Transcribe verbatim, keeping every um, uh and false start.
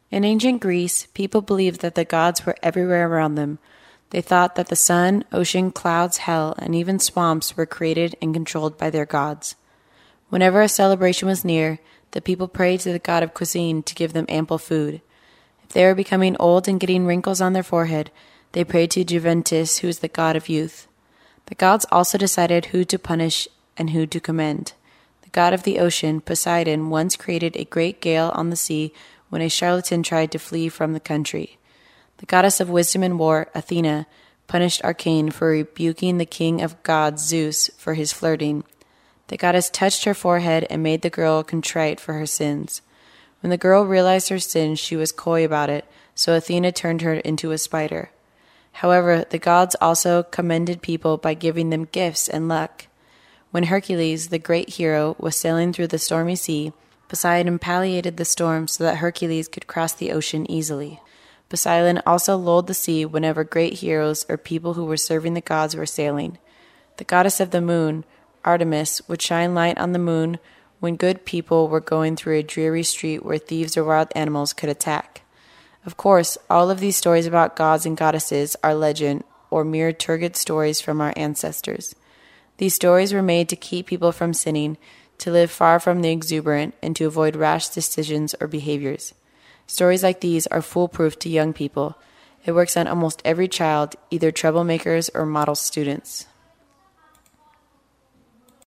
In ancient Greece, people believed that the gods were everywhere around them. They thought that the sun, ocean, clouds, hell, and even swamps were created and controlled by their gods. Whenever a celebration was near, the people prayed to the god of cuisine to give them ample food. If they were becoming old and getting wrinkles on their forehead, they prayed to Juventus, who is the god of youth. The gods also decided who to punish and who to commend. The god of the ocean, Poseidon, once created a great gale on the sea when a charlatan tried to flee from the country. The goddess of wisdom and war, Athena, punished Arcane for rebuking the king of gods, Zeus, for his flirting. The goddess touched her forehead and made the girl contrite for her sins. When the girl realized her sins, she was coy about it, so Athena turned her into a spider. However, the gods also commended people by giving them gifts and luck. When Hercules, the great hero, was sailing through the stormy sea, Poseidon palliated the storm so that Hercules could cross the ocean easily. Poseidon also lulled the sea whenever great heroes or people who were serving the gods were sailing. The goddess of the moon, Artemis, would shine light on the moon when good people were going through a dreary street where thieves or wild animals could attack. Of course, all of these stories about gods and goddesses are legend or mere turgid stories from our ancestors. These stories were made to keep people from sinning, to live far from the exuberant, and to avoid rash decisions or behaviors. Stories like these are foolproof to young people. It works on almost every child, either troublemakers or model students.